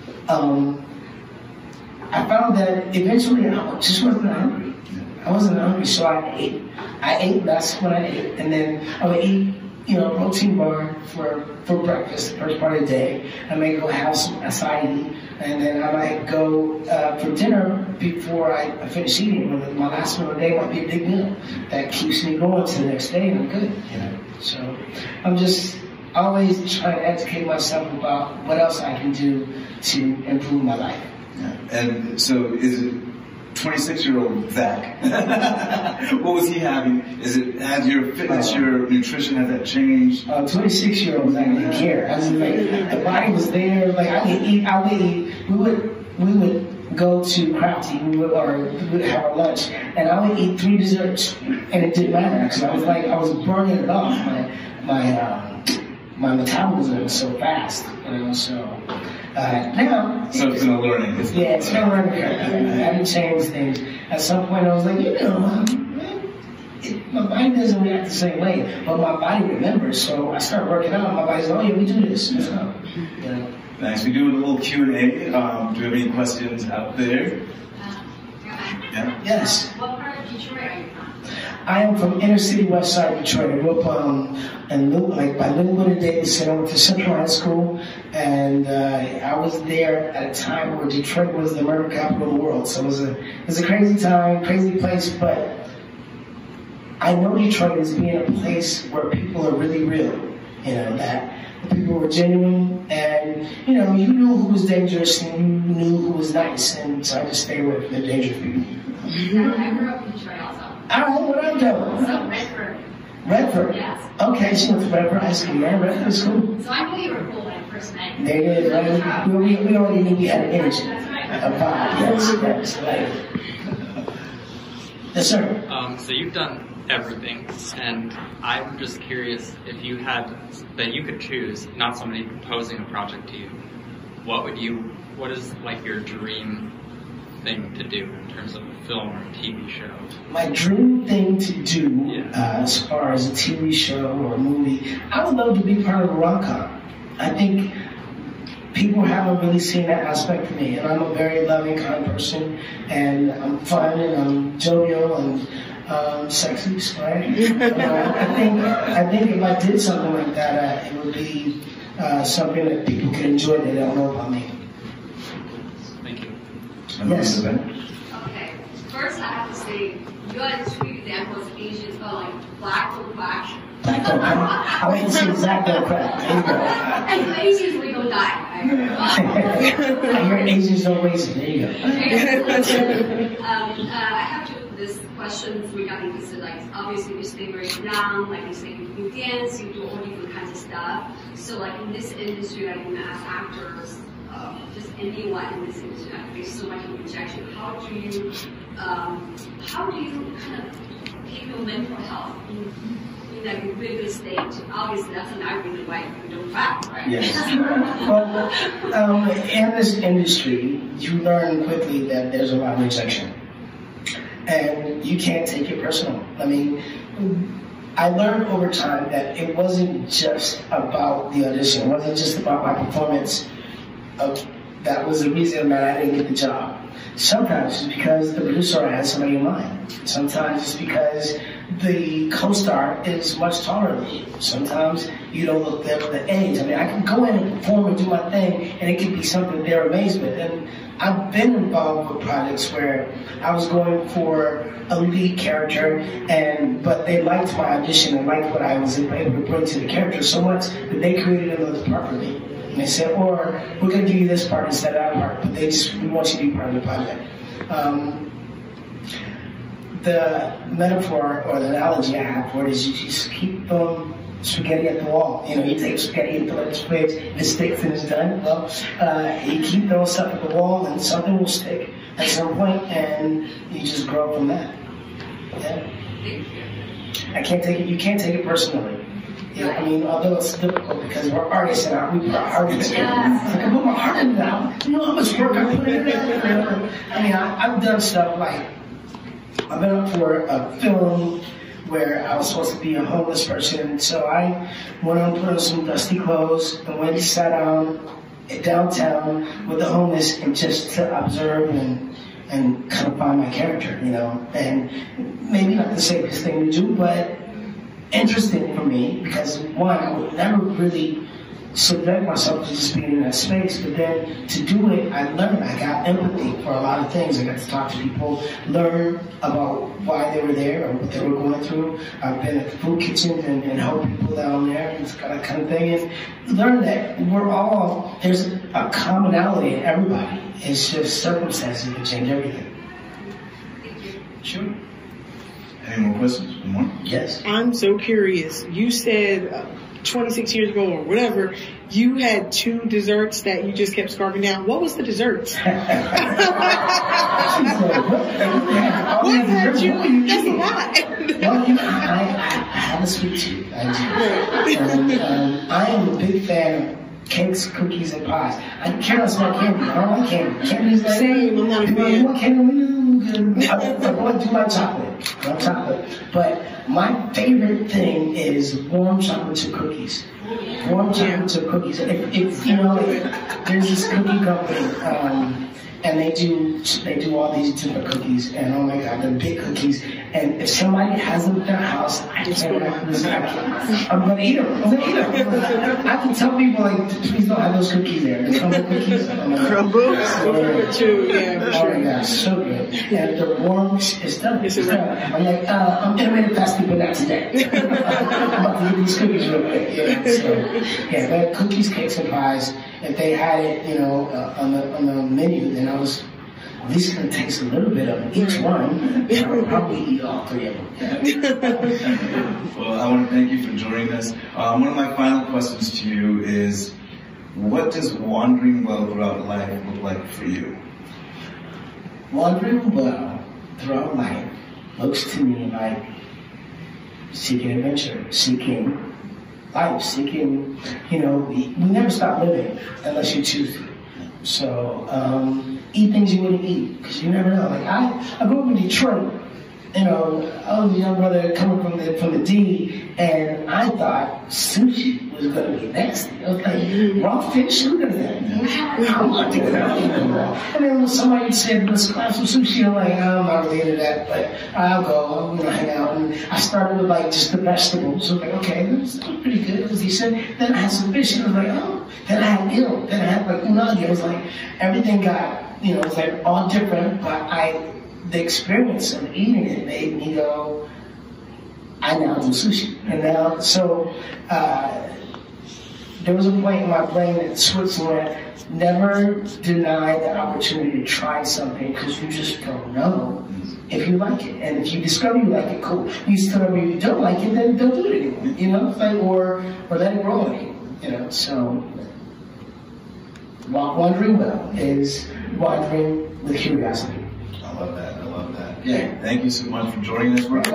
I found that eventually I just wasn't hungry. I wasn't hungry, so I ate. I ate less when I ate, and then I would eat, protein bar for breakfast, the first part of the day. I may go have some acai, and then I might go for dinner before I finish eating. My last meal of the day might be a big meal that keeps me going to the next day, and I'm good. So I'm just always trying to educate myself about what else I can do to improve my life. Yeah. And so is it 26-year-old Zach? What was he having? Has your fitness, your nutrition, has that changed? 26-year-old Zach didn't care. I mean, like, the body was there. Like I would eat. We would go to Crafty. We would have our lunch, and I would eat 3 desserts, and it didn't matter because I was burning it off. My metabolism was so fast, so. Now, so it's been a learning. Yeah, it's been a learning curve. I haven't changed things. At some point, I was like, my body doesn't react the same way, but my body remembers. So I start working out. My body's like, oh yeah, we do this. Nice. We do a little Q&A. Do you have any questions out there? Yeah. Yes. What part of Detroit are you from? I am from inner city west side of Detroit. I grew up by Linwood and Davidson. I went to Central High School, and I was there at a time where Detroit was the murder capital of the world. So it was a crazy time, crazy place, but I know Detroit as being a place where people are really real. That the people were genuine, and you knew who was dangerous and you knew who was nice, and so I just stayed away from the dangerous people. I grew up in Detroit also. All right, what I'm doing? So Redford. Redford? Yes. Okay, she went to Redford High School. Yeah, Redford's cool. So I knew you were cool when I first met you. There it is, right? We already knew we had an energy. That's right. A vibe, yes, right. Yes, sir. So you've done everything, and I'm just curious if you could choose, not somebody proposing a project to you, what is like your dream thing to do in terms of a film or a TV show? My dream thing to do, as far as a TV show or a movie, I would love to be part of a rom-com. I think people haven't really seen that aspect of me, and I'm a very loving, kind person, and I'm fun, and I'm jovial, and sexy, right? I think if I did something like that, it would be something that people can enjoy that they don't know about me. Thank you. Yes. Okay. First, I have to say, you are 2 examples of Asians like black or black. Black or crack. I wait to see Zach go crack. There you go. And Asians, we don't die. I hear Asians don't waste it. There you go. I have this question. questions regarding this, like obviously you stay very young, like you say you dance, you do all different kinds of stuff. So like in this industry, like as actors, just anyone in this industry, like there's so much rejection. How do you kind of keep your mental health in like a really good state? Obviously, that's another reason why you don't crack, right? Yes. Well, in this industry, you learn quickly that there's a lot of rejection. And you can't take it personal. I mean, I learned over time that it wasn't just about the audition. It wasn't just about my performance. That was the reason that I didn't get the job. Sometimes it's because the producer had somebody in mind. Sometimes it's because the co-star is much taller than you. Sometimes you don't look there for the age. I mean, I can go in and perform and do my thing, and it could be something they're amazed with. And I've been involved with projects where I was going for a lead character, but they liked my audition and liked what I was able to bring to the character so much that they created another part for me. And they said, or we're going to give you this part instead of that part, but we want you to be part of the project. The metaphor or the analogy I have for it is you just keep spaghetti at the wall. You know, you take spaghetti and throw it in the fridge, and it sticks and it's done. Well, you keep throwing stuff at the wall and something will stick at some point, and you just grow from that. Yeah. I can't take it. You can't take it personally. Yeah, I mean, although it's difficult because we're artists and we put our heart into it. I put my heart into that. You know how much work I put into it? I mean, I've done stuff like, I've been up for a film where I was supposed to be a homeless person. So I went on, put on some dusty clothes, and went and sat down downtown with the homeless and just to observe and kind of find my character, you know. And maybe not the safest thing to do, but interesting for me because one, I would never really subject myself to just being in that space, but then to do it, I learned. I got empathy for a lot of things. I got to talk to people, learn about why they were there or what they were going through. I've been at food kitchens and helped people down there and that kind of thing, and learn that there's a commonality in everybody. It's just circumstances that change everything. Sure. Any more questions? One more? Yes. I'm so curious. You said 26 years ago or whatever, you had 2 desserts that you just kept scarfing down. What was the desserts? What had you? That's a lot. Well, you know, I have a sweet tooth. I do. And I am a big fan of cakes, cookies, and pies. I can't smell candy. I don't like candy. Candy's like, same, I'm not a fan. You want candy? I want to do my chocolate. I love chocolate. But my favorite thing is warm chocolate chip cookies. Warm chocolate chip cookies. If you know, there's this cookie company, and they do all these different cookies, and oh my god, they're big cookies. And if somebody has them in their house, I'm gonna eat them. I can tell people like, please don't have those cookies there. The crumble cookies. Crumble too, yeah, for sure. Oh my gosh, so good. And the warm, it's done. It's done. I'm like, I'm intermittent fasting, but not today. I'm about to eat these cookies real quick. Yeah, so, yeah, but cookies, cakes, and pies. If they had it, you know, on the menu, then I was at least going to taste a little bit of each one. I would probably eat all 3 of them. Yeah. Well, I want to thank you for joining us. One of my final questions to you is, what does wandering well throughout life look like for you? Wandering well throughout life looks to me like seeking adventure, seeking life, seeking, you know, we never stop living unless you choose to. So, eat things you wouldn't eat, because you never know. Like, I grew up in Detroit, you know, I was a young brother coming from the D, and I thought sushi was going to be nasty. I was like, raw fish? Who does that? I want to do that. And then when somebody said, let's grab some sushi, I'm like, I'm not really into that, but I'll go, you know, hang out. And I started with like just the vegetables. So I was like, okay, that's pretty good. It was decent. Then I had some fish, and I was like, oh. Then I had eel. Then I had like unagi. It was like, everything got, you know, it was like all different, but the experience of eating it made me go, I now do sushi. And now, so, there was a point in my brain that switched where never deny the opportunity to try something because you just don't know. if you like it. And if you discover you like it, cool. You discover you don't like it, then don't do it anymore. You know, like, or let it grow on you. You know, so wandering well is wandering with curiosity. I love that. I love that. Yeah. Thank you so much for joining us, bro.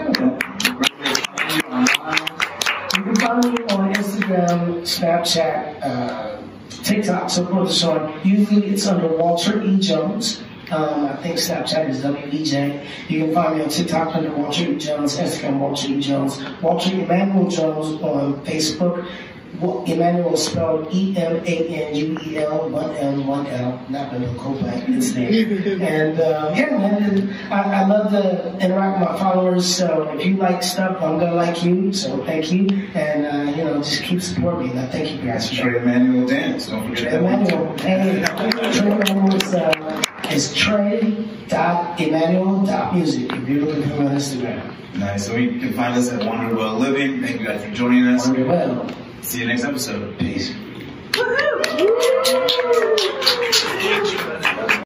You can find me on Instagram, Snapchat, TikTok, so forth and so on. Usually it's under Walter E. Jones. I think Snapchat is WEJ. You can find me on TikTok under Walter E. Jones, Instagram Walter E. Jones, Walter Emmanuel Jones on Facebook. Emmanuel spelled E-M-A-N-U-E-L, 1-L, not the Cobain, it's there. And yeah, man, I love to interact with my followers, so if you like stuff, I'm gonna like you, so thank you. And, you know, just keep supporting me. And thank you guys for Trey Emmanuel Dance, don't forget that. Emmanuel, hey, Trey Emmanuel is Trey.Emmanuel.music if you're looking for me on Instagram. Nice, so you can find us at Wonder Well Living. Thank you guys for joining us. Wonder Well. See you next episode. Peace. Woohoo!